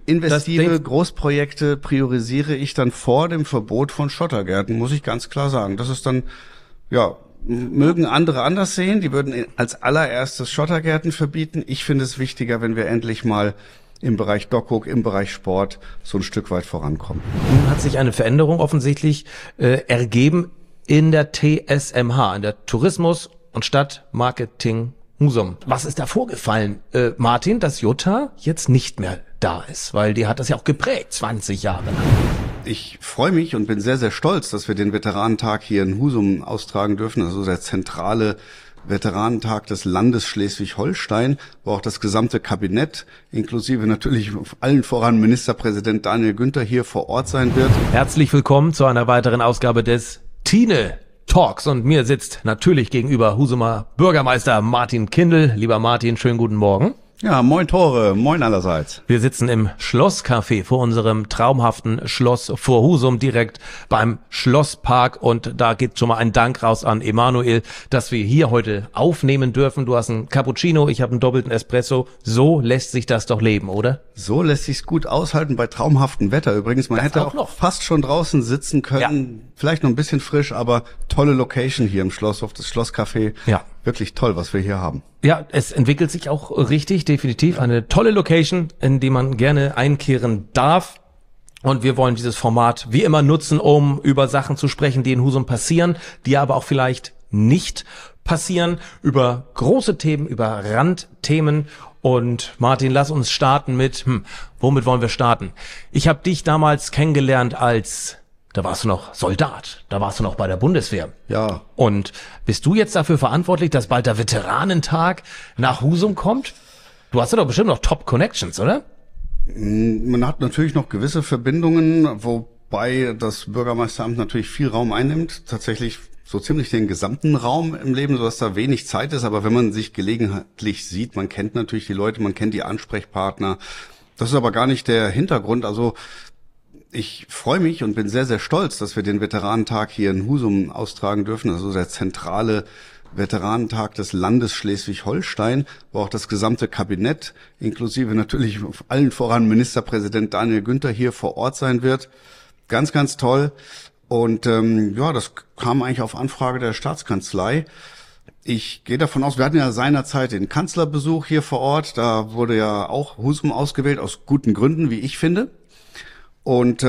investive Großprojekte priorisiere ich dann vor dem Verbot von Schottergärten, muss ich ganz klar sagen. Das ist dann, ja, mögen andere anders sehen, die würden als allererstes Schottergärten verbieten. Ich finde es wichtiger, wenn wir endlich mal im Bereich DOCUG, im Bereich Sport so ein Stück weit vorankommen. Nun hat sich eine Veränderung offensichtlich ergeben in der TSMH, in der Tourismus- und Stadtmarketing Husum. Was ist da vorgefallen, Martin, dass Jutta jetzt nicht mehr da ist? Weil die hat das ja auch geprägt, 20 Jahre lang. Ich freue mich und bin sehr, sehr stolz, dass wir den Veteranentag hier in Husum austragen dürfen. Also der zentrale Veteranentag des Landes Schleswig-Holstein, wo auch das gesamte Kabinett, inklusive natürlich allen voran Ministerpräsident Daniel Günther, hier vor Ort sein wird. Herzlich willkommen zu einer weiteren Ausgabe des Tine Talks. Und mir sitzt natürlich gegenüber Husumer Bürgermeister Martin Kindl. Lieber Martin, schönen guten Morgen. Ja, moin Tore, moin allerseits. Wir sitzen im Schlosscafé vor unserem traumhaften Schloss vor Husum, direkt beim Schlosspark. Und da geht schon mal ein Dank raus an Emanuel, dass wir hier heute aufnehmen dürfen. Du hast einen Cappuccino, ich habe einen doppelten Espresso. So lässt sich das doch leben, oder? So lässt sich's gut aushalten bei traumhaftem Wetter. Übrigens, man hätte auch fast schon draußen sitzen können. Ja. Vielleicht noch ein bisschen frisch, aber tolle Location hier im Schlosshof, das Schlosscafé. Ja. Wirklich toll, was wir hier haben. Ja, es entwickelt sich auch richtig, definitiv. Eine tolle Location, in die man gerne einkehren darf. Und wir wollen dieses Format wie immer nutzen, um über Sachen zu sprechen, die in Husum passieren, die aber auch vielleicht nicht passieren, über große Themen, über Randthemen. Und Martin, lass uns starten mit, womit wollen wir starten? Ich habe dich damals kennengelernt da warst du noch Soldat, da warst du noch bei der Bundeswehr. Ja. Und bist du jetzt dafür verantwortlich, dass bald der Veteranentag nach Husum kommt? Du hast ja doch bestimmt noch Top-Connections, oder? Man hat natürlich noch gewisse Verbindungen, wobei das Bürgermeisteramt natürlich viel Raum einnimmt. Tatsächlich so ziemlich den gesamten Raum im Leben, sodass da wenig Zeit ist. Aber wenn man sich gelegentlich sieht, man kennt natürlich die Leute, man kennt die Ansprechpartner. Das ist aber gar nicht der Hintergrund. Also ich freue mich und bin sehr, sehr stolz, dass wir den Veteranentag hier in Husum austragen dürfen. Also der zentrale Veteranentag des Landes Schleswig-Holstein, wo auch das gesamte Kabinett, inklusive natürlich allen voran Ministerpräsident Daniel Günther, hier vor Ort sein wird. Ganz, ganz toll. Und ja, das kam eigentlich auf Anfrage der Staatskanzlei. Ich gehe davon aus, wir hatten ja seinerzeit den Kanzlerbesuch hier vor Ort. Da wurde ja auch Husum ausgewählt, aus guten Gründen, wie ich finde. Und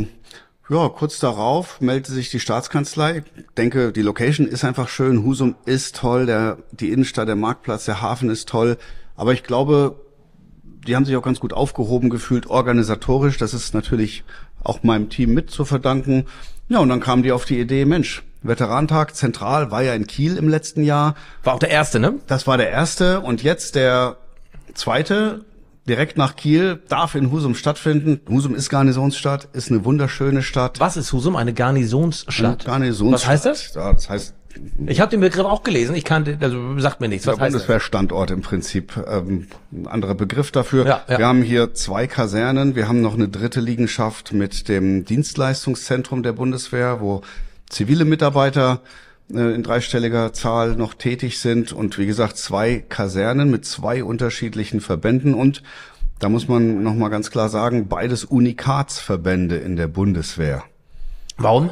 ja, kurz darauf meldete sich die Staatskanzlei. Ich denke, die Location ist einfach schön, Husum ist toll, die Innenstadt, der Marktplatz, der Hafen ist toll. Aber ich glaube, die haben sich auch ganz gut aufgehoben gefühlt, organisatorisch. Das ist natürlich auch meinem Team mit zu verdanken. Ja, und dann kamen die auf die Idee, Mensch, Veteranentag zentral war ja in Kiel im letzten Jahr. War auch der erste, ne? Das war der erste und jetzt der zweite. Direkt nach Kiel, darf in Husum stattfinden. Husum ist Garnisonsstadt, ist eine wunderschöne Stadt. Was ist Husum? Eine Garnisonsstadt? Garnisonsstadt. Was heißt das? Ja, das heißt, ich habe den Begriff auch gelesen. Ich kannte, also sagt mir nichts. Was heißt das? Bundeswehrstandort im Prinzip. Ein anderer Begriff dafür. Ja. Wir haben hier 2 Kasernen. Wir haben noch eine dritte Liegenschaft mit dem Dienstleistungszentrum der Bundeswehr, wo zivile Mitarbeiter in dreistelliger Zahl noch tätig sind und wie gesagt 2 Kasernen mit 2 unterschiedlichen Verbänden und da muss man noch mal ganz klar sagen, beides Unikatsverbände in der Bundeswehr. Warum?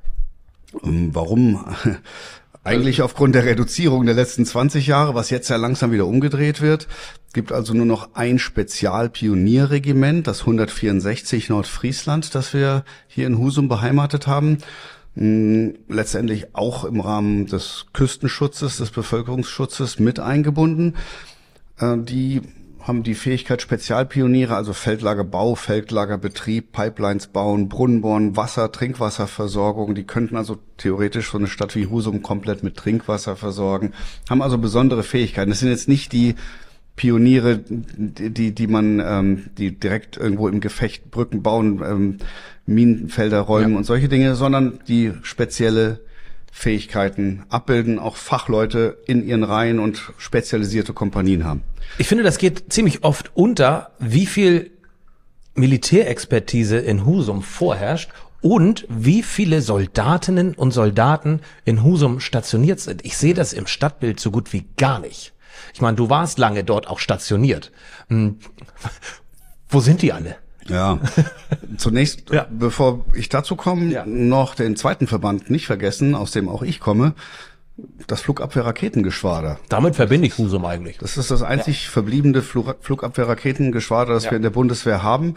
Warum? Eigentlich aufgrund der Reduzierung der letzten 20 Jahre, was jetzt ja langsam wieder umgedreht wird. Es gibt also nur noch ein Spezialpionierregiment, das 164 Nordfriesland, das wir hier in Husum beheimatet haben. Letztendlich auch im Rahmen des Küstenschutzes, des Bevölkerungsschutzes mit eingebunden. Die haben die Fähigkeit Spezialpioniere, also Feldlagerbau, Feldlagerbetrieb, Pipelines bauen, Brunnen bohren, Wasser, Trinkwasserversorgung. Die könnten also theoretisch so eine Stadt wie Husum komplett mit Trinkwasser versorgen, haben also besondere Fähigkeiten. Das sind jetzt nicht die Pioniere, die direkt irgendwo im Gefecht Brücken bauen, Minenfelder räumen und solche Dinge, sondern die spezielle Fähigkeiten abbilden, auch Fachleute in ihren Reihen und spezialisierte Kompanien haben. Ich finde, das geht ziemlich oft unter, wie viel Militärexpertise in Husum vorherrscht und wie viele Soldatinnen und Soldaten in Husum stationiert sind. Ich sehe das im Stadtbild so gut wie gar nicht. Ich meine, du warst lange dort auch stationiert. Wo sind die alle? Ja, zunächst, bevor ich dazu komme, noch den zweiten Verband nicht vergessen, aus dem auch ich komme, das Flugabwehr-Raketengeschwader. Damit verbinde ich Husum eigentlich. Das ist das einzig verbliebene Flugabwehr-Raketengeschwader, das wir in der Bundeswehr haben.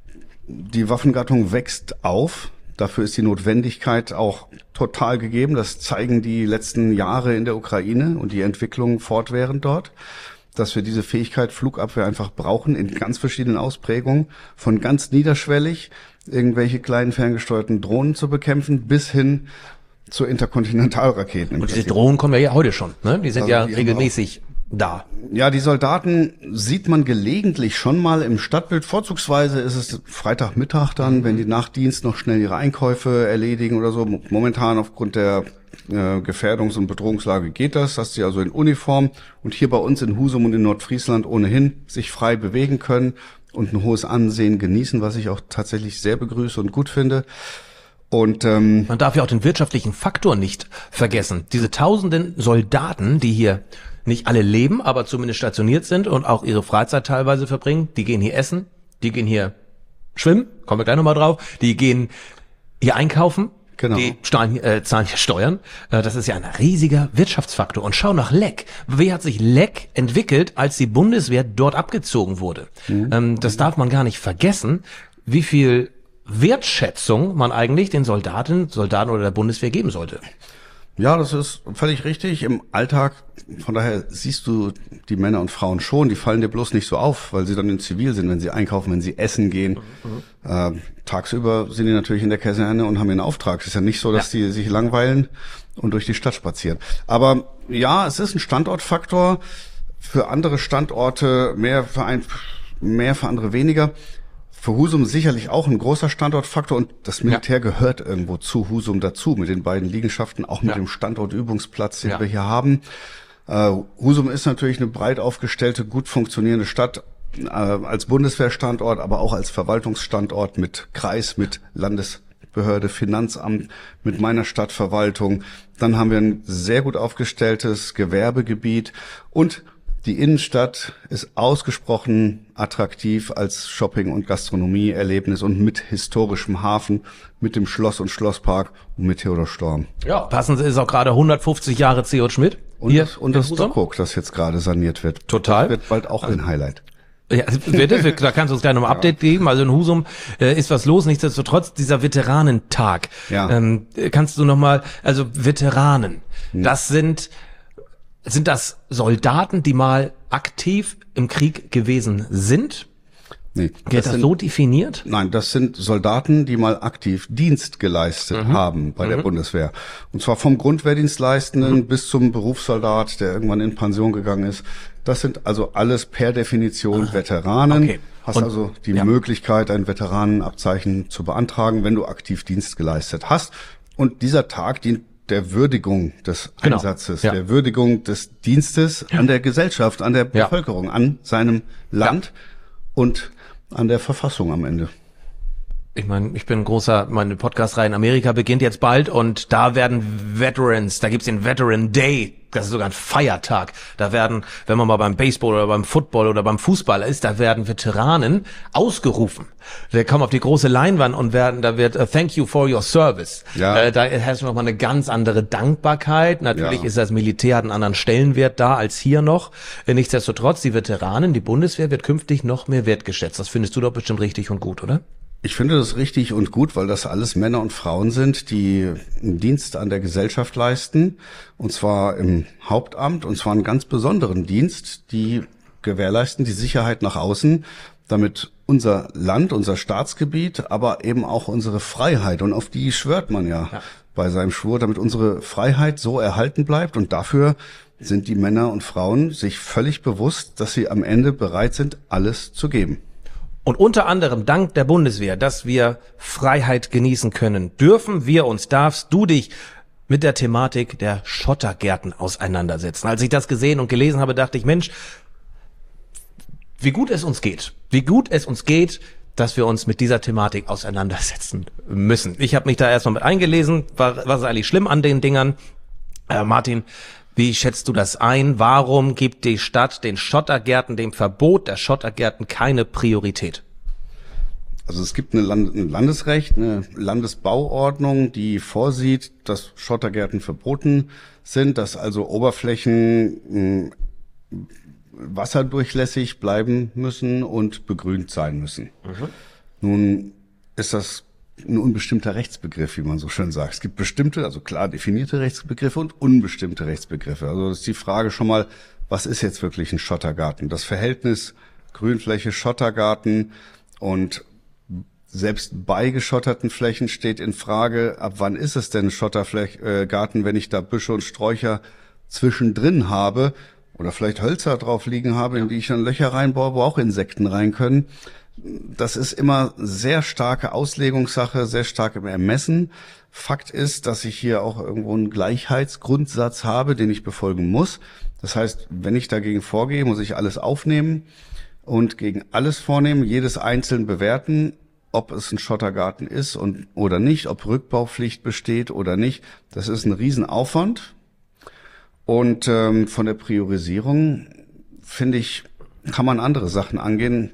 Die Waffengattung wächst auf. Dafür ist die Notwendigkeit auch total gegeben. Das zeigen die letzten Jahre in der Ukraine und die Entwicklung fortwährend dort, dass wir diese Fähigkeit Flugabwehr einfach brauchen in ganz verschiedenen Ausprägungen, von ganz niederschwellig irgendwelche kleinen ferngesteuerten Drohnen zu bekämpfen, bis hin zu Interkontinentalraketen. Und diese Drohnen kommen ja heute schon, ne? Die sind ja regelmäßig da. Ja, die Soldaten sieht man gelegentlich schon mal im Stadtbild. Vorzugsweise ist es Freitagmittag dann, wenn die nach Dienst noch schnell ihre Einkäufe erledigen oder so. Momentan aufgrund der Gefährdungs- und Bedrohungslage geht das, dass sie also in Uniform und hier bei uns in Husum und in Nordfriesland ohnehin sich frei bewegen können und ein hohes Ansehen genießen, was ich auch tatsächlich sehr begrüße und gut finde. Und man darf ja auch den wirtschaftlichen Faktor nicht vergessen. Diese tausenden Soldaten, die hier nicht alle leben, aber zumindest stationiert sind und auch ihre Freizeit teilweise verbringen, die gehen hier essen, die gehen hier schwimmen, kommen wir gleich nochmal drauf, die gehen hier einkaufen, genau. Die zahlen hier Steuern. Das ist ja ein riesiger Wirtschaftsfaktor. Und schau nach Leck. Wie hat sich Leck entwickelt, als die Bundeswehr dort abgezogen wurde? Das darf man gar nicht vergessen, wie viel Wertschätzung man eigentlich den Soldaten oder der Bundeswehr geben sollte. Ja, das ist völlig richtig. Im Alltag, von daher siehst du die Männer und Frauen schon, die fallen dir bloß nicht so auf, weil sie dann in Zivil sind, wenn sie einkaufen, wenn sie essen gehen. Tagsüber sind die natürlich in der Kaserne und haben ihren Auftrag. Es ist ja nicht so, dass die sich langweilen und durch die Stadt spazieren. Aber ja, es ist ein Standortfaktor. Für andere Standorte mehr, für andere weniger. Für Husum sicherlich auch ein großer Standortfaktor und das Militär gehört irgendwo zu Husum dazu, mit den beiden Liegenschaften, auch mit dem Standortübungsplatz, den wir hier haben. Husum ist natürlich eine breit aufgestellte, gut funktionierende Stadt, als Bundeswehrstandort, aber auch als Verwaltungsstandort mit Kreis, mit Landesbehörde, Finanzamt, mit meiner Stadtverwaltung. Dann haben wir ein sehr gut aufgestelltes Gewerbegebiet und die Innenstadt ist ausgesprochen attraktiv als Shopping- und Gastronomieerlebnis und mit historischem Hafen, mit dem Schloss und Schlosspark und mit Theodor Storm. Ja, passend ist auch gerade 150 Jahre C.J. Schmidt. Und das Stockhook, das jetzt gerade saniert wird. Total. Das wird bald auch ein Highlight. Ja, bitte, da kannst du uns gleich noch ein Update geben. Also in Husum ist was los. Nichtsdestotrotz dieser Veteranentag. Ja. Kannst du noch mal, also Veteranen, das sind das Soldaten, die mal aktiv im Krieg gewesen sind? Nee. Wird das so definiert? Nein, das sind Soldaten, die mal aktiv Dienst geleistet haben bei der Bundeswehr. Und zwar vom Grundwehrdienstleistenden bis zum Berufssoldat, der irgendwann in Pension gegangen ist. Das sind also alles per Definition Veteranen. Okay. Hast also die Möglichkeit, ein Veteranenabzeichen zu beantragen, wenn du aktiv Dienst geleistet hast. Und dieser Tag dient der Würdigung des Einsatzes, der Würdigung des Dienstes an der Gesellschaft, an der Bevölkerung, an seinem Land und an der Verfassung am Ende. Ich meine, ich bin meine Podcast-Reihe in Amerika beginnt jetzt bald und da werden Veterans, da gibt's den Veteran Day, das ist sogar ein Feiertag. Da werden, wenn man mal beim Baseball oder beim Football oder beim Fußball ist, da werden Veteranen ausgerufen. Die kommen auf die große Leinwand und da wird Thank you for your service. Ja. Da hast du nochmal eine ganz andere Dankbarkeit. Natürlich ist das Militär, hat einen anderen Stellenwert da als hier noch. Nichtsdestotrotz, die Veteranen, die Bundeswehr wird künftig noch mehr wertgeschätzt. Das findest du doch bestimmt richtig und gut, oder? Ich finde das richtig und gut, weil das alles Männer und Frauen sind, die einen Dienst an der Gesellschaft leisten, und zwar im Hauptamt, und zwar einen ganz besonderen Dienst, die gewährleisten die Sicherheit nach außen, damit unser Land, unser Staatsgebiet, aber eben auch unsere Freiheit, und auf die schwört man ja bei seinem Schwur, damit unsere Freiheit so erhalten bleibt, und dafür sind die Männer und Frauen sich völlig bewusst, dass sie am Ende bereit sind, alles zu geben. Und unter anderem dank der Bundeswehr, dass wir Freiheit genießen können, darfst du dich mit der Thematik der Schottergärten auseinandersetzen. Als ich das gesehen und gelesen habe, dachte ich, Mensch, wie gut es uns geht, dass wir uns mit dieser Thematik auseinandersetzen müssen. Ich habe mich da erstmal mit eingelesen, was ist eigentlich schlimm an den Dingern. Martin, wie schätzt du das ein? Warum gibt die Stadt den Schottergärten, dem Verbot der Schottergärten keine Priorität? Also es gibt ein Landesrecht, eine Landesbauordnung, die vorsieht, dass Schottergärten verboten sind, dass also Oberflächen wasserdurchlässig bleiben müssen und begrünt sein müssen. Nun ist das ein unbestimmter Rechtsbegriff, wie man so schön sagt. Es gibt bestimmte, also klar definierte Rechtsbegriffe und unbestimmte Rechtsbegriffe. Also das ist die Frage schon mal, was ist jetzt wirklich ein Schottergarten? Das Verhältnis Grünfläche, Schottergarten und selbst bei geschotterten Flächen steht in Frage, ab wann ist es denn Schottergarten, wenn ich da Büsche und Sträucher zwischendrin habe oder vielleicht Hölzer drauf liegen habe, in die ich dann Löcher reinbaue, wo auch Insekten rein können. Das ist immer sehr starke Auslegungssache, sehr stark im Ermessen. Fakt ist, dass ich hier auch irgendwo einen Gleichheitsgrundsatz habe, den ich befolgen muss. Das heißt, wenn ich dagegen vorgehe, muss ich alles aufnehmen und gegen alles vornehmen, jedes einzeln bewerten, ob es ein Schottergarten ist oder nicht, ob Rückbaupflicht besteht oder nicht. Das ist ein Riesenaufwand. Und von der Priorisierung, finde ich, kann man andere Sachen angehen.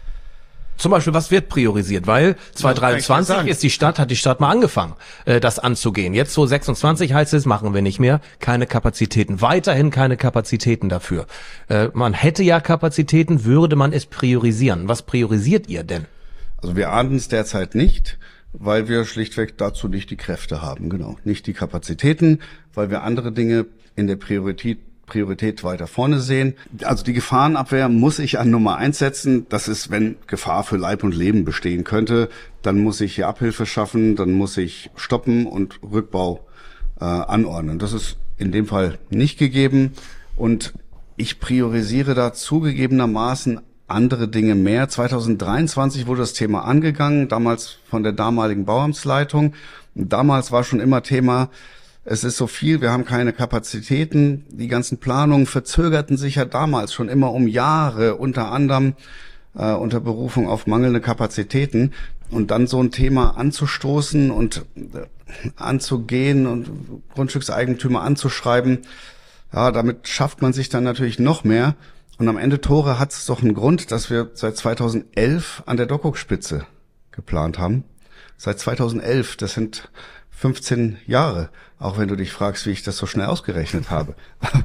Zum Beispiel, was wird priorisiert? Weil 2023 hat die Stadt mal angefangen, das anzugehen. Jetzt 2026 heißt es, machen wir nicht mehr. Keine Kapazitäten. Weiterhin keine Kapazitäten dafür. Man hätte ja Kapazitäten, würde man es priorisieren. Was priorisiert ihr denn? Also wir ahnden es derzeit nicht, weil wir schlichtweg dazu nicht die Kräfte haben. Genau, nicht die Kapazitäten, weil wir andere Dinge in der Priorität weiter vorne sehen. Also die Gefahrenabwehr muss ich an Nummer 1 setzen. Das ist, wenn Gefahr für Leib und Leben bestehen könnte, dann muss ich hier Abhilfe schaffen, dann muss ich stoppen und Rückbau anordnen. Das ist in dem Fall nicht gegeben. Und ich priorisiere da zugegebenermaßen andere Dinge mehr. 2023 wurde das Thema angegangen, damals von der damaligen Bauamtsleitung. Damals war schon immer Thema, es ist so viel, wir haben keine Kapazitäten. Die ganzen Planungen verzögerten sich ja damals schon immer um Jahre, unter anderem unter Berufung auf mangelnde Kapazitäten. Und dann so ein Thema anzustoßen und anzugehen und Grundstückseigentümer anzuschreiben, ja, damit schafft man sich dann natürlich noch mehr. Und am Ende, Tore, hat es doch einen Grund, dass wir seit 2011 an der Dockhook-Spitze geplant haben. Seit 2011, das sind 15 Jahre, auch wenn du dich fragst, wie ich das so schnell ausgerechnet habe.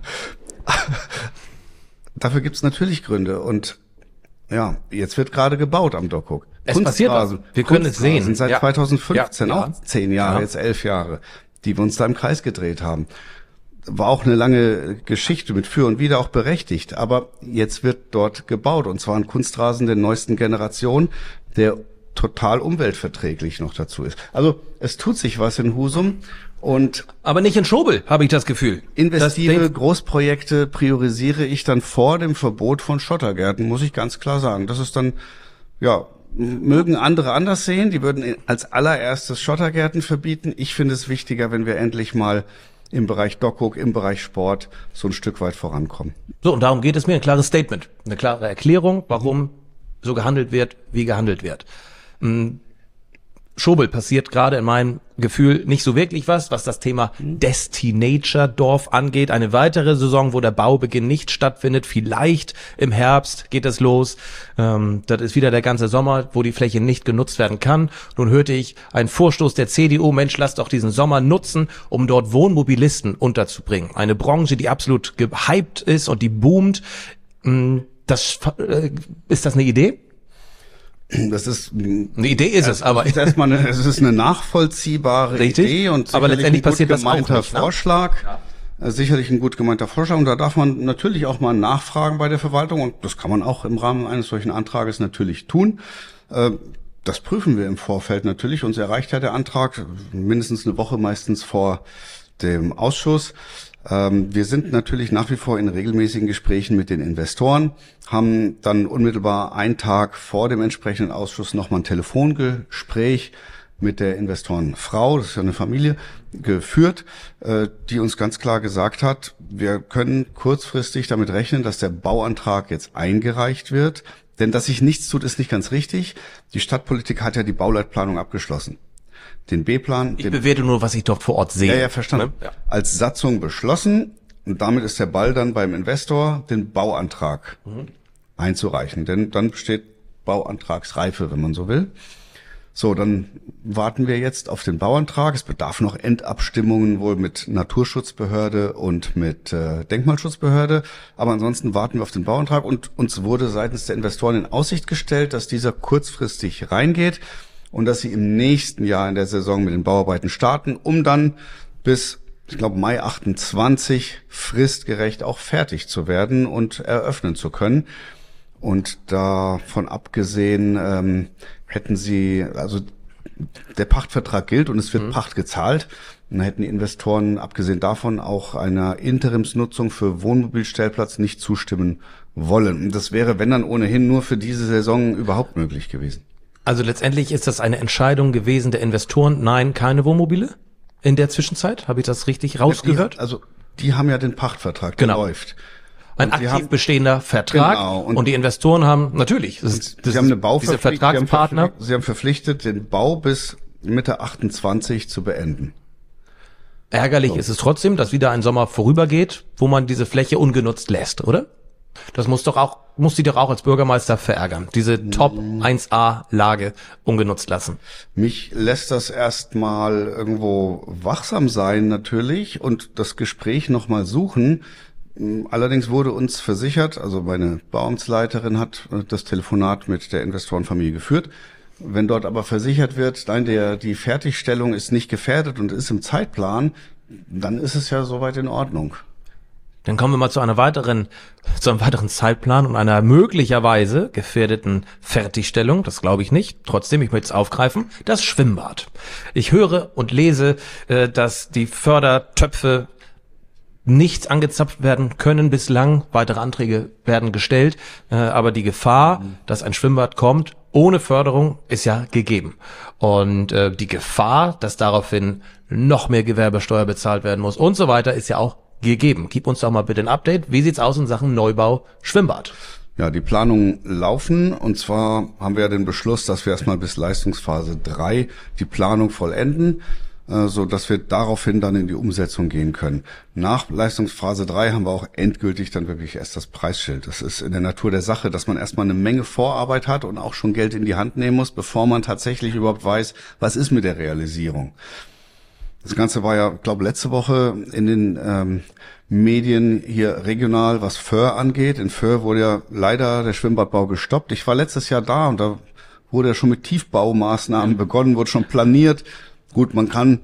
Dafür gibt's natürlich Gründe. Und ja, jetzt wird gerade gebaut am Dockhook. Es passiert was. Wir können es sehen. Sind seit 2015 auch 10 Jahre, Ja. jetzt 11 Jahre, die wir uns da im Kreis gedreht haben. War auch eine lange Geschichte mit für und wider, auch berechtigt. Aber jetzt wird dort gebaut, und zwar ein Kunstrasen der neuesten Generation, der total umweltverträglich noch dazu ist. Also es tut sich was in Husum. Und Aber nicht in Schobel, habe ich das Gefühl. investive Großprojekte priorisiere ich dann vor dem Verbot von Schottergärten, muss ich ganz klar sagen. Das ist dann, ja, mögen andere anders sehen. Die würden als allererstes Schottergärten verbieten. Ich finde es wichtiger, wenn wir endlich mal im Bereich Dockhook, im Bereich Sport so ein Stück weit vorankommen. So, und darum geht es mir, ein klares Statement, eine klare Erklärung, warum so gehandelt wird, wie gehandelt wird. Schobel passiert gerade in meinem Gefühl nicht so wirklich was das Thema Destinature-Dorf angeht. Eine weitere Saison, wo der Baubeginn nicht stattfindet. Vielleicht im Herbst geht es los. Das ist wieder der ganze Sommer, wo die Fläche nicht genutzt werden kann. Nun hörte ich einen Vorstoß der CDU, Mensch, lasst doch diesen Sommer nutzen, um dort Wohnmobilisten unterzubringen. Eine Branche, die absolut gehypt ist und die boomt. Ist das eine Idee? Das ist eine Idee ist es, aber es ist eine nachvollziehbare Richtig, Idee und aber letztendlich passiert das auch nicht, ne? Vorschlag. Sicherlich ein gut gemeinter Vorschlag, und da darf man natürlich auch mal nachfragen bei der Verwaltung, und das kann man auch im Rahmen eines solchen Antrages natürlich tun. Das prüfen wir im Vorfeld natürlich. Uns erreicht ja der Antrag mindestens eine Woche, meistens vor dem Ausschuss. Wir sind natürlich nach wie vor in regelmäßigen Gesprächen mit den Investoren, haben dann unmittelbar einen Tag vor dem entsprechenden Ausschuss nochmal ein Telefongespräch mit der Investorenfrau, das ist ja eine Familie, geführt, die uns ganz klar gesagt hat, wir können kurzfristig damit rechnen, dass der Bauantrag jetzt eingereicht wird. Denn dass sich nichts tut, ist nicht ganz richtig. Die Stadtpolitik hat ja die Bauleitplanung abgeschlossen. Den B-Plan. Ich bewerte nur, was ich dort vor Ort sehe. Ja, verstanden. Ja. Als Satzung beschlossen, und damit ist der Ball dann beim Investor, den Bauantrag einzureichen. Denn dann besteht Bauantragsreife, wenn man so will. So, dann warten wir jetzt auf den Bauantrag. Es bedarf noch Endabstimmungen wohl mit Naturschutzbehörde und mit Denkmalschutzbehörde. Aber ansonsten warten wir auf den Bauantrag und uns wurde seitens der Investoren in Aussicht gestellt, dass dieser kurzfristig reingeht und dass sie im nächsten Jahr in der Saison mit den Bauarbeiten starten, um dann bis, ich glaube, Mai 28 fristgerecht auch fertig zu werden und eröffnen zu können. Und davon abgesehen hätten sie, also der Pachtvertrag gilt und es wird Pacht gezahlt. Und dann hätten die Investoren abgesehen davon auch einer Interimsnutzung für Wohnmobilstellplatz nicht zustimmen wollen. Und das wäre, wenn dann ohnehin, nur für diese Saison überhaupt möglich gewesen. Also letztendlich ist das eine Entscheidung gewesen der Investoren, nein, keine Wohnmobile in der Zwischenzeit? Habe ich das richtig rausgehört? Die haben ja den Pachtvertrag, der läuft. Ein aktiv bestehender Vertrag. Genau. Und die Investoren haben, natürlich, sie haben eine Bauverpflichtung, diese Vertragspartner. Sie haben verpflichtet, den Bau bis Mitte 28 zu beenden. Ärgerlich ist es trotzdem, dass wieder ein Sommer vorübergeht, wo man diese Fläche ungenutzt lässt, oder? Das muss die doch auch als Bürgermeister verärgern, diese Top 1A Lage ungenutzt lassen. Mich lässt das erstmal irgendwo wachsam sein natürlich und das Gespräch nochmal suchen. Allerdings wurde uns versichert, also meine Bauamtsleiterin hat das Telefonat mit der Investorenfamilie geführt. Wenn dort aber versichert wird, nein, die Fertigstellung ist nicht gefährdet und ist im Zeitplan, dann ist es ja soweit in Ordnung. Dann kommen wir mal zu einem weiteren Zeitplan und einer möglicherweise gefährdeten Fertigstellung. Das glaube ich nicht. Trotzdem, ich möchte es aufgreifen. Das Schwimmbad. Ich höre und lese, dass die Fördertöpfe nicht angezapft werden können bislang. Weitere Anträge werden gestellt. Aber die Gefahr, dass ein Schwimmbad kommt ohne Förderung, ist ja gegeben. Und die Gefahr, dass daraufhin noch mehr Gewerbesteuer bezahlt werden muss und so weiter, ist ja auch gegeben. Gib uns doch mal bitte ein Update. Wie sieht's aus in Sachen Neubau Schwimmbad? Ja, die Planungen laufen. Und zwar haben wir ja den Beschluss, dass wir erstmal bis Leistungsphase 3 die Planung vollenden, so dass wir daraufhin dann in die Umsetzung gehen können. Nach Leistungsphase 3 haben wir auch endgültig dann wirklich erst das Preisschild. Das ist in der Natur der Sache, dass man erstmal eine Menge Vorarbeit hat und auch schon Geld in die Hand nehmen muss, bevor man tatsächlich überhaupt weiß, was ist mit der Realisierung. Das Ganze war ja, ich glaube, letzte Woche in den Medien hier regional, was Föhr angeht. In Föhr wurde ja leider der Schwimmbadbau gestoppt. Ich war letztes Jahr da und da wurde ja schon mit Tiefbaumaßnahmen begonnen, wurde schon planiert. Gut, man kann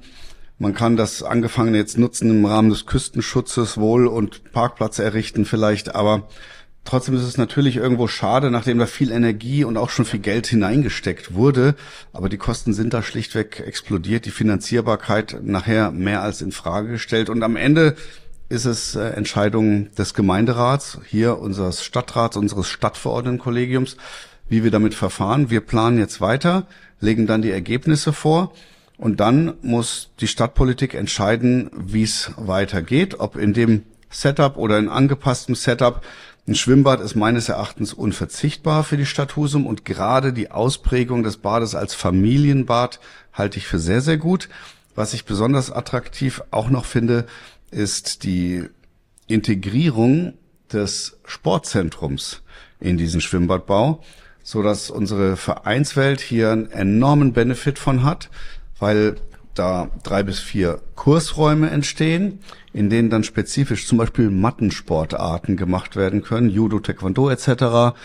das Angefangene jetzt nutzen im Rahmen des Küstenschutzes wohl und Parkplatz errichten vielleicht, aber trotzdem ist es natürlich irgendwo schade, nachdem da viel Energie und auch schon viel Geld hineingesteckt wurde. Aber die Kosten sind da schlichtweg explodiert, die Finanzierbarkeit nachher mehr als in Frage gestellt. Und am Ende ist es Entscheidung des Gemeinderats, hier unseres Stadtrats, unseres Stadtverordnetenkollegiums, wie wir damit verfahren. Wir planen jetzt weiter, legen dann die Ergebnisse vor. Und dann muss die Stadtpolitik entscheiden, wie es weitergeht, ob in dem Setup oder in angepasstem Setup. Ein Schwimmbad ist meines Erachtens unverzichtbar für die Stadt Husum und gerade die Ausprägung des Bades als Familienbad halte ich für sehr, sehr gut. Was ich besonders attraktiv auch noch finde, ist die Integrierung des Sportzentrums in diesen Schwimmbadbau, so dass unsere Vereinswelt hier einen enormen Benefit von hat, weil da 3 bis 4 Kursräume entstehen, in denen dann spezifisch zum Beispiel Mattensportarten gemacht werden können, Judo, Taekwondo etc.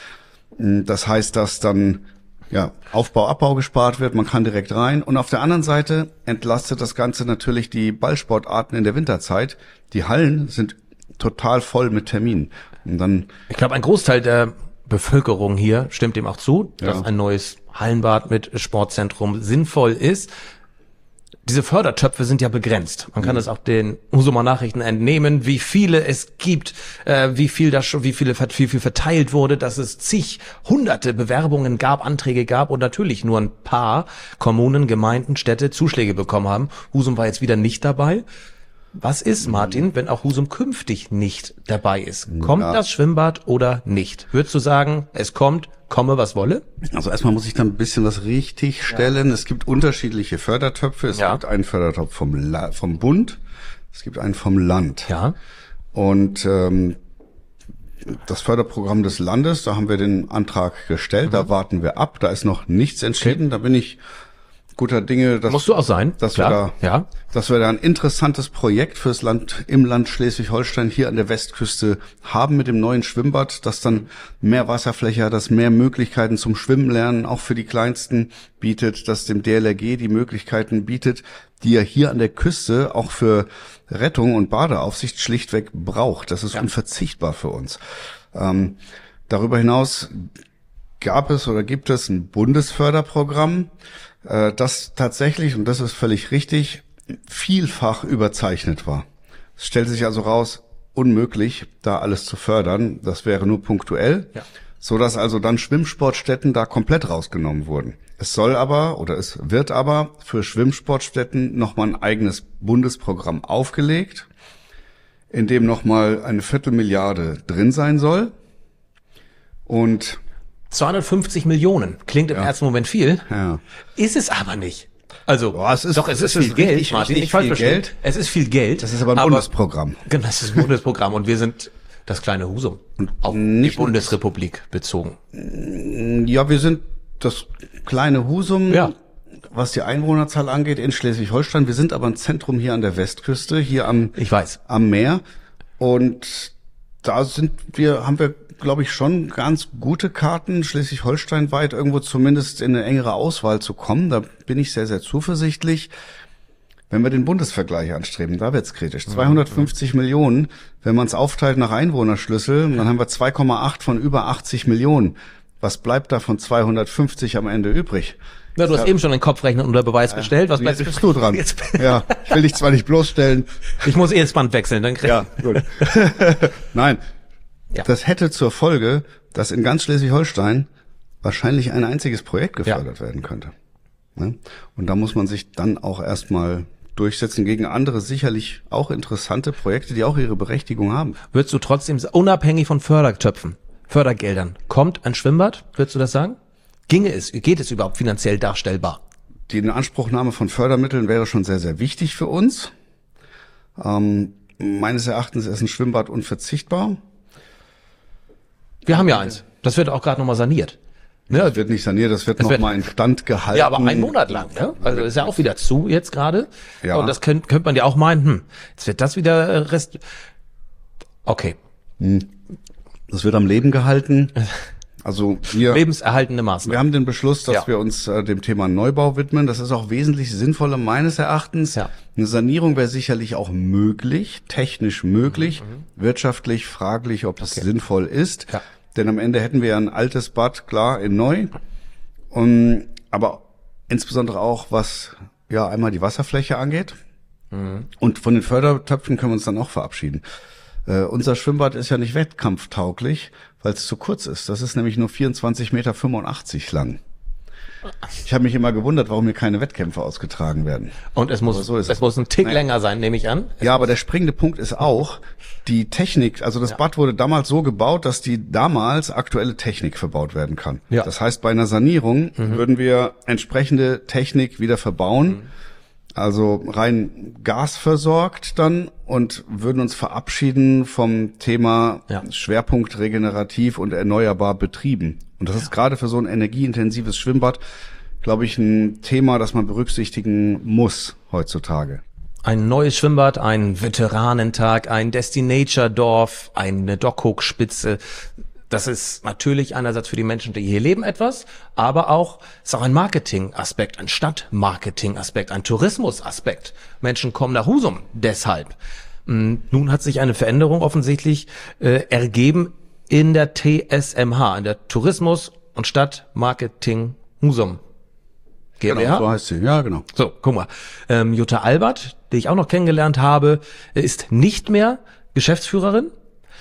Das heißt, dass dann Aufbau, Abbau gespart wird, man kann direkt rein. Und auf der anderen Seite entlastet das Ganze natürlich die Ballsportarten in der Winterzeit. Die Hallen sind total voll mit Terminen. Und dann, ich glaube, ein Großteil der Bevölkerung hier stimmt dem auch zu, dass ein neues Hallenbad mit Sportzentrum sinnvoll ist. Diese Fördertöpfe sind ja begrenzt. Man kann das auch den Husumer Nachrichten entnehmen, wie viele es gibt, wie viel verteilt wurde, dass es hunderte Bewerbungen gab, Anträge gab und natürlich nur ein paar Kommunen, Gemeinden, Städte Zuschläge bekommen haben. Husum war jetzt wieder nicht dabei. Was ist, Martin, wenn auch Husum künftig nicht dabei ist? Kommt das Schwimmbad oder nicht? Würdest du sagen, es kommt, komme was wolle? Also erstmal muss ich da ein bisschen was richtig stellen. Es gibt unterschiedliche Fördertöpfe. Es gibt einen Fördertopf vom Bund, es gibt einen vom Land. Ja. Und das Förderprogramm des Landes, da haben wir den Antrag gestellt, da warten wir ab, da ist noch nichts entschieden, da bin ich guter Dinge, Musst du auch sein, dass klar. wir da ein interessantes Projekt fürs Land, im Land Schleswig-Holstein hier an der Westküste haben mit dem neuen Schwimmbad, das dann mehr Wasserfläche hat, das mehr Möglichkeiten zum Schwimmen lernen, auch für die Kleinsten bietet, das dem DLRG die Möglichkeiten bietet, die er hier an der Küste auch für Rettung und Badeaufsicht schlichtweg braucht. Das ist unverzichtbar für uns. Darüber hinaus gibt es ein Bundesförderprogramm, das tatsächlich, und das ist völlig richtig, vielfach überzeichnet war. Es stellt sich also raus, unmöglich, da alles zu fördern. Das wäre nur punktuell, so dass also dann Schwimmsportstätten da komplett rausgenommen wurden. Es wird aber für Schwimmsportstätten nochmal ein eigenes Bundesprogramm aufgelegt, in dem nochmal 250 Millionen drin sein soll. Und 250 Millionen. Klingt im ersten Moment viel. Ja. Ist es aber nicht. Also, es ist viel Geld, richtig, Martin. richtig Ich falsch viel verstehen. Geld. Es ist viel Geld. Das ist aber ein Bundesprogramm. Genau, das ist ein Bundesprogramm und wir sind das kleine Husum. Auf die Bundesrepublik bezogen. Ja, wir sind das kleine Husum, Ja. was die Einwohnerzahl angeht, in Schleswig-Holstein. Wir sind aber ein Zentrum hier an der Westküste, hier am Meer. Und da haben wir, glaube ich, schon ganz gute Karten, Schleswig-Holstein weit irgendwo zumindest in eine engere Auswahl zu kommen. Da bin ich sehr, sehr zuversichtlich. Wenn wir den Bundesvergleich anstreben, da wird's kritisch. 250 Millionen, wenn man es aufteilt nach Einwohnerschlüssel, dann haben wir 2,8 von über 80 Millionen. Was bleibt da von 250 am Ende übrig? Na, du hast eben schon den Kopfrechnen unter Beweis gestellt. Was Jetzt bist du dran. Ja, ich will dich zwar nicht bloßstellen. Ich muss das Band wechseln, dann Ja, gut. Nein. Ja. Das hätte zur Folge, dass in ganz Schleswig-Holstein wahrscheinlich ein einziges Projekt gefördert werden könnte. Ne? Und da muss man sich dann auch erstmal durchsetzen gegen andere sicherlich auch interessante Projekte, die auch ihre Berechtigung haben. Würdest du trotzdem, unabhängig von Fördergeldern, kommt ein Schwimmbad? Würdest du das sagen? Geht es überhaupt finanziell darstellbar? Die Inanspruchnahme von Fördermitteln wäre schon sehr, sehr wichtig für uns. Meines Erachtens ist ein Schwimmbad unverzichtbar. Wir haben ja eins. Das wird auch gerade nochmal saniert. Das wird nicht saniert, das wird nochmal in Stand gehalten. Ja, aber einen Monat lang, ne? Also ist ja auch wieder zu jetzt gerade. Ja. Und das könnte man ja auch meinen, jetzt wird das wieder Okay. Das wird am Leben gehalten. Also lebenserhaltende Maßnahmen. Wir haben den Beschluss, dass wir uns dem Thema Neubau widmen. Das ist auch wesentlich sinnvoller meines Erachtens. Ja. Eine Sanierung wäre sicherlich auch möglich, technisch möglich, wirtschaftlich fraglich, ob das sinnvoll ist. Ja. Denn am Ende hätten wir ja ein altes Bad, klar, in neu. Aber insbesondere auch, was einmal die Wasserfläche angeht. Und von den Fördertöpfen können wir uns dann auch verabschieden. Unser Schwimmbad ist ja nicht wettkampftauglich, weil es zu kurz ist. Das ist nämlich nur 24,85 Meter lang. Ich habe mich immer gewundert, warum hier keine Wettkämpfe ausgetragen werden. Und es muss ein Tick länger sein, nehme ich an. Aber der springende Punkt ist auch, die Technik, also das Bad wurde damals so gebaut, dass die damals aktuelle Technik verbaut werden kann. Ja. Das heißt, bei einer Sanierung würden wir entsprechende Technik wieder verbauen, also rein gasversorgt dann, und würden uns verabschieden vom Thema Schwerpunkt regenerativ und erneuerbar betrieben. Und das ist gerade für so ein energieintensives Schwimmbad, glaube ich, ein Thema, das man berücksichtigen muss heutzutage. Ein neues Schwimmbad, ein Veteranentag, ein Destinature-Dorf, eine Dockhook-Spitze. Das ist natürlich einerseits für die Menschen, die hier leben, etwas, aber ist auch ein Marketing-Aspekt, ein Stadtmarketing-Aspekt, ein Tourismus-Aspekt. Menschen kommen nach Husum deshalb. Nun hat sich eine Veränderung offensichtlich ergeben in der TSMH, in der Tourismus- und Stadtmarketing Husum GmbH. Genau, so heißt sie. Ja, genau. So, guck mal. Jutta Albert, die ich auch noch kennengelernt habe, ist nicht mehr Geschäftsführerin.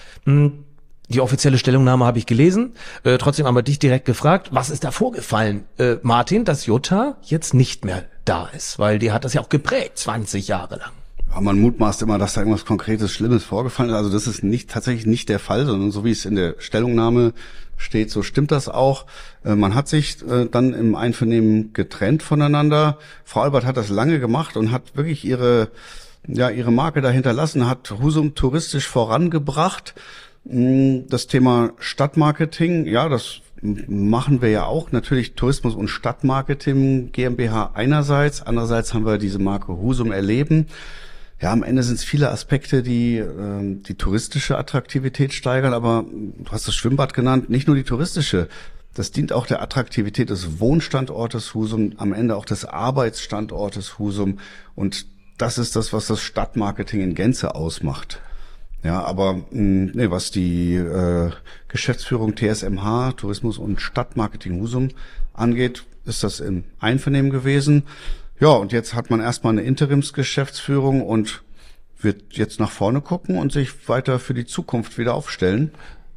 Die offizielle Stellungnahme habe ich gelesen. Trotzdem aber dich direkt gefragt, was ist da vorgefallen, Martin, dass Jutta jetzt nicht mehr da ist? Weil die hat das ja auch geprägt, 20 Jahre lang. Ja, man mutmaßt immer, dass da irgendwas Konkretes, Schlimmes vorgefallen ist. Also das ist tatsächlich nicht der Fall, sondern so wie es in der Stellungnahme steht, so stimmt das auch. Man hat sich dann im Einvernehmen getrennt voneinander. Frau Albert hat das lange gemacht und hat wirklich ihre Marke da hinterlassen, hat Husum touristisch vorangebracht. Das Thema Stadtmarketing, ja, das machen wir ja auch. Natürlich Tourismus- und Stadtmarketing GmbH einerseits. Andererseits haben wir diese Marke Husum erleben. Ja, am Ende sind es viele Aspekte, die die touristische Attraktivität steigern. Aber du hast das Schwimmbad genannt, nicht nur die touristische. Das dient auch der Attraktivität des Wohnstandortes Husum, am Ende auch des Arbeitsstandortes Husum. Und das ist das, was das Stadtmarketing in Gänze ausmacht. Ja, aber nee, was die Geschäftsführung TSMH, Tourismus und Stadtmarketing Husum angeht, ist das im Einvernehmen gewesen. Ja, und jetzt hat man erstmal eine Interimsgeschäftsführung und wird jetzt nach vorne gucken und sich weiter für die Zukunft wieder aufstellen.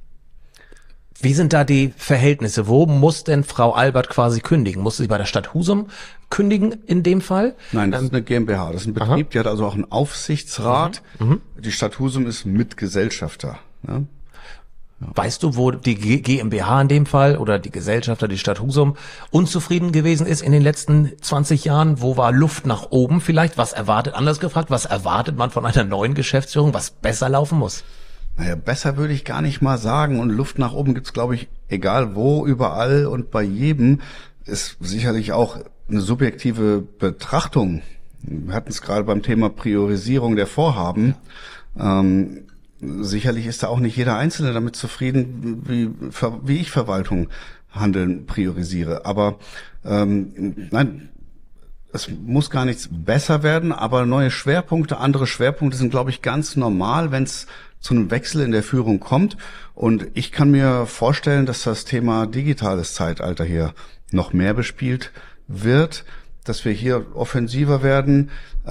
Wie sind da die Verhältnisse? Wo muss denn Frau Albert quasi kündigen? Muss sie bei der Stadt Husum kündigen in dem Fall? Nein, das ist eine GmbH, das ist ein Betrieb, die hat also auch einen Aufsichtsrat. Die Stadt Husum ist Mitgesellschafter. Ne? Weißt du, wo die GmbH in dem Fall oder die Gesellschafter, die Stadt Husum, unzufrieden gewesen ist in den letzten 20 Jahren? Wo war Luft nach oben vielleicht? Was erwartet, anders gefragt, was erwartet man von einer neuen Geschäftsführung, was besser laufen muss? Naja, besser würde ich gar nicht mal sagen. Und Luft nach oben gibt's, glaube ich, egal wo, überall und bei jedem. Ist sicherlich auch eine subjektive Betrachtung. Wir hatten es gerade beim Thema Priorisierung der Vorhaben. Sicherlich ist da auch nicht jeder Einzelne damit zufrieden, wie ich Verwaltung handeln priorisiere. Aber nein, es muss gar nichts besser werden, aber neue Schwerpunkte, andere Schwerpunkte sind, glaube ich, ganz normal, wenn es zu einem Wechsel in der Führung kommt. Und ich kann mir vorstellen, dass das Thema digitales Zeitalter hier noch mehr bespielt wird, dass wir hier offensiver werden,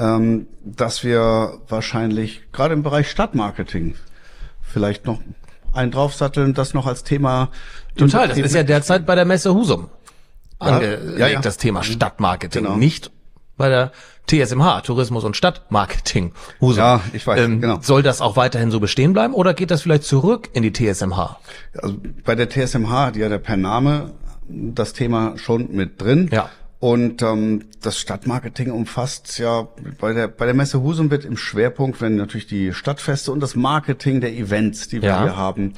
dass wir wahrscheinlich gerade im Bereich Stadtmarketing vielleicht noch einen draufsatteln, das noch als Thema. Total, das ist ja derzeit bei der Messe Husum angelegt, das Thema Stadtmarketing, genau. Nicht bei der TSMH, Tourismus und Stadtmarketing Husum. Ja, ich weiß, genau. Soll das auch weiterhin so bestehen bleiben oder geht das vielleicht zurück in die TSMH? Also bei der TSMH, die hat ja per Name das Thema schon mit drin. Ja. Und das Stadtmarketing umfasst ja, bei der Messe Husum wird im Schwerpunkt, wenn natürlich die Stadtfeste und das Marketing der Events, die wir hier haben,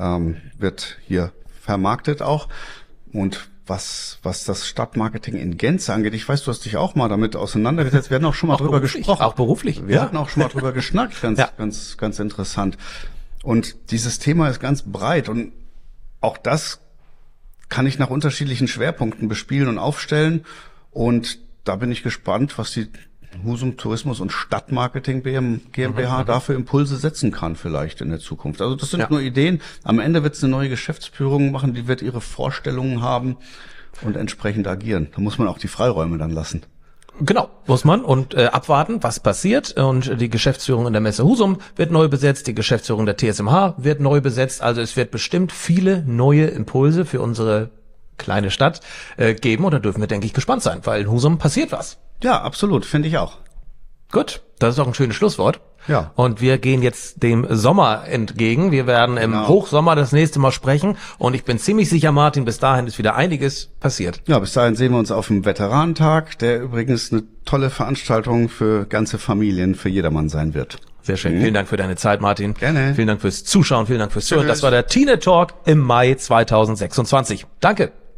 wird hier vermarktet auch. Und was das Stadtmarketing in Gänze angeht, ich weiß, du hast dich auch mal damit auseinandergesetzt, wir hatten auch schon mal drüber gesprochen. Auch beruflich. Wir hatten auch schon mal drüber geschnackt, ganz interessant. Und dieses Thema ist ganz breit und auch das kann ich nach unterschiedlichen Schwerpunkten bespielen und aufstellen. Und da bin ich gespannt, was die Husum Tourismus und Stadtmarketing GmbH dafür Impulse setzen kann vielleicht in der Zukunft. Also das sind nur Ideen. Am Ende wird es eine neue Geschäftsführung machen, die wird ihre Vorstellungen haben und entsprechend agieren. Da muss man auch die Freiräume dann lassen. Genau, muss man und abwarten, was passiert. Und die Geschäftsführung in der Messe Husum wird neu besetzt, die Geschäftsführung der TSMH wird neu besetzt. Also es wird bestimmt viele neue Impulse für unsere kleine Stadt geben. Und da dürfen wir, denke ich, gespannt sein, weil in Husum passiert was. Ja, absolut, finde ich auch. Gut, das ist auch ein schönes Schlusswort. Ja. Und wir gehen jetzt dem Sommer entgegen. Wir werden im Hochsommer das nächste Mal sprechen. Und ich bin ziemlich sicher, Martin, bis dahin ist wieder einiges passiert. Ja, bis dahin sehen wir uns auf dem Veteranentag, der übrigens eine tolle Veranstaltung für ganze Familien, für jedermann sein wird. Sehr schön. Vielen Dank für deine Zeit, Martin. Gerne. Vielen Dank fürs Zuschauen, vielen Dank fürs Zuhören. Das war der Tine Talk im Mai 2026. Danke.